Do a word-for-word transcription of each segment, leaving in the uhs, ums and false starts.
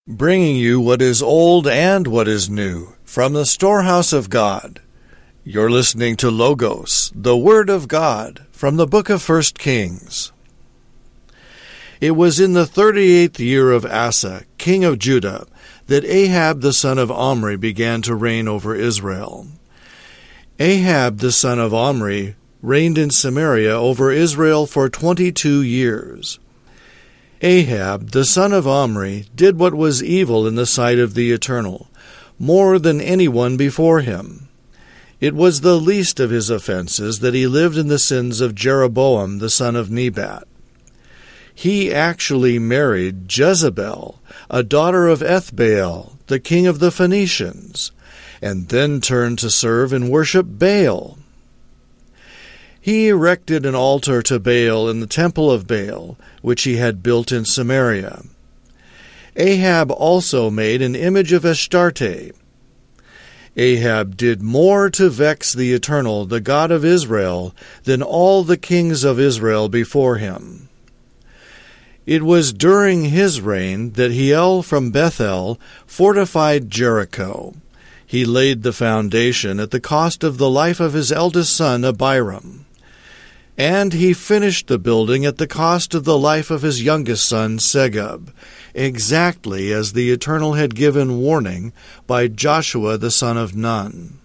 bringing you what is old and what is new from the storehouse of God. You're listening to Logos, the Word of God, from the book of First Kings. It was in the thirty-eighth year of Asa, king of Judah, that Ahab the son of Omri began to reign over Israel. Ahab the son of Omri reigned in Samaria over Israel for twenty-two years. Ahab the son of Omri did what was evil in the sight of the Eternal, more than anyone before him. It was the least of his offenses that he lived in the sins of Jeroboam the son of Nebat. He actually married Jezebel, a daughter of Ethbaal, the king of the Phoenicians, and then turned to serve and worship Baal. He erected an altar to Baal in the temple of Baal, which he had built in Samaria. Ahab also made an image of Ashtarte. Ahab did more to vex the Eternal, the God of Israel, than all the kings of Israel before him. It was during his reign that Hiel from Bethel fortified Jericho. He laid the foundation at the cost of the life of his eldest son Abiram. And he finished the building at the cost of the life of his youngest son Segub, exactly as the Eternal had given warning by Joshua the son of Nun.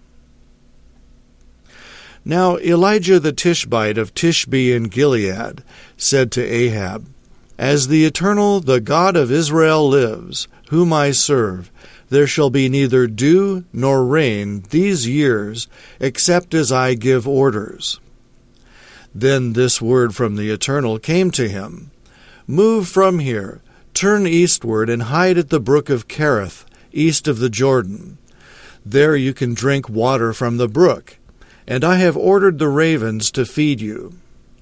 Now Elijah the Tishbite of Tishbe in Gilead said to Ahab, "As the Eternal, the God of Israel, lives, whom I serve, there shall be neither dew nor rain these years, except as I give orders." Then this word from the Eternal came to him, "Move from here, turn eastward, and hide at the brook of Kerith, east of the Jordan. There you can drink water from the brook, and I have ordered the ravens to feed you."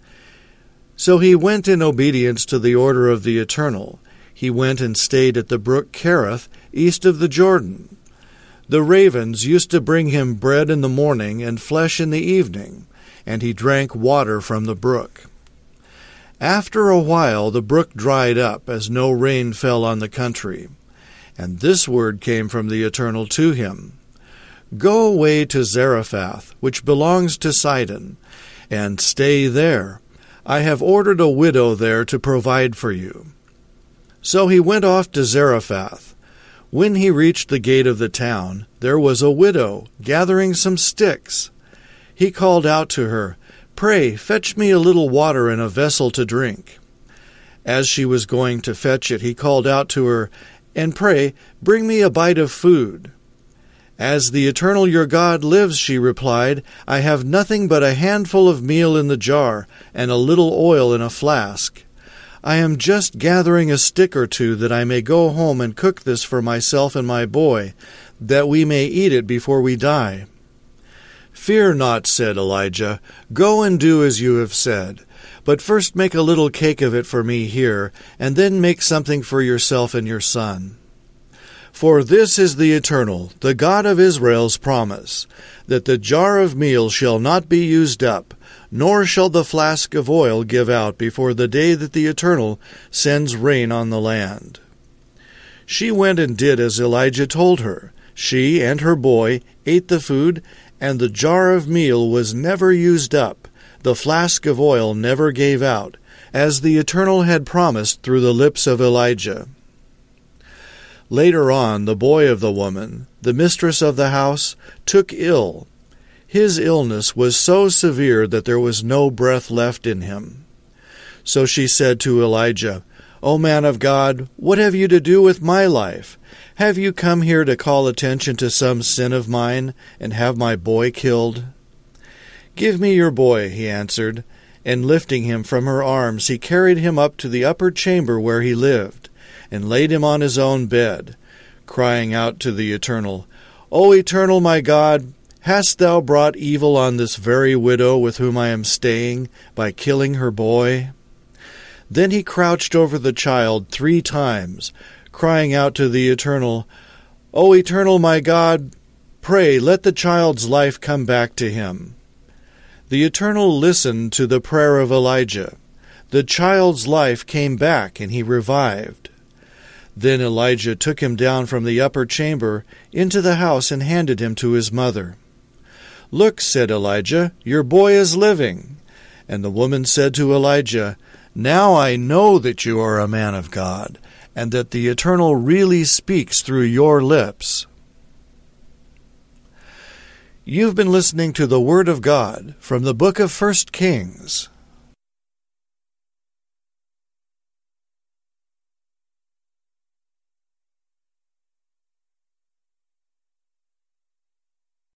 So he went in obedience to the order of the Eternal. He went and stayed at the brook Kerith, east of the Jordan. The ravens used to bring him bread in the morning and flesh in the evening, and he drank water from the brook. After a while the brook dried up, as no rain fell on the country. And this word came from the Eternal to him, "Go away to Zarephath, which belongs to Sidon, and stay there. I have ordered a widow there to provide for you." So he went off to Zarephath. When he reached the gate of the town, there was a widow gathering some sticks. He called out to her, "Pray, fetch me a little water in a vessel to drink." As she was going to fetch it, he called out to her, "And pray, bring me a bite of food." "As the Eternal your God lives," she replied, "I have nothing but a handful of meal in the jar and a little oil in a flask. I am just gathering a stick or two that I may go home and cook this for myself and my boy, that we may eat it before we die." "Fear not," said Elijah. "Go and do as you have said. But first make a little cake of it for me here, and then make something for yourself and your son. For this is the Eternal, the God of Israel's promise, that the jar of meal shall not be used up, nor shall the flask of oil give out before the day that the Eternal sends rain on the land." She went and did as Elijah told her. She and her boy ate the food, and the jar of meal was never used up, the flask of oil never gave out, as the Eternal had promised through the lips of Elijah. Later on, the boy of the woman, the mistress of the house, took ill. His illness was so severe that there was no breath left in him. So she said to Elijah, "O man of God, what have you to do with my life? Have you come here to call attention to some sin of mine and have my boy killed?" "Give me your boy," he answered, and lifting him from her arms, he carried him up to the upper chamber where he lived, and laid him on his own bed, crying out to the Eternal, "O Eternal my God, hast thou brought evil on this very widow with whom I am staying by killing her boy?" Then he crouched over the child three times, crying out to the Eternal, "O Eternal my God, pray let the child's life come back to him." The Eternal listened to the prayer of Elijah. The child's life came back, and he revived. Then Elijah took him down from the upper chamber into the house and handed him to his mother. "Look," said Elijah, "your boy is living." And the woman said to Elijah, "Now I know that you are a man of God, and that the Eternal really speaks through your lips." You've been listening to the Word of God from the book of First Kings.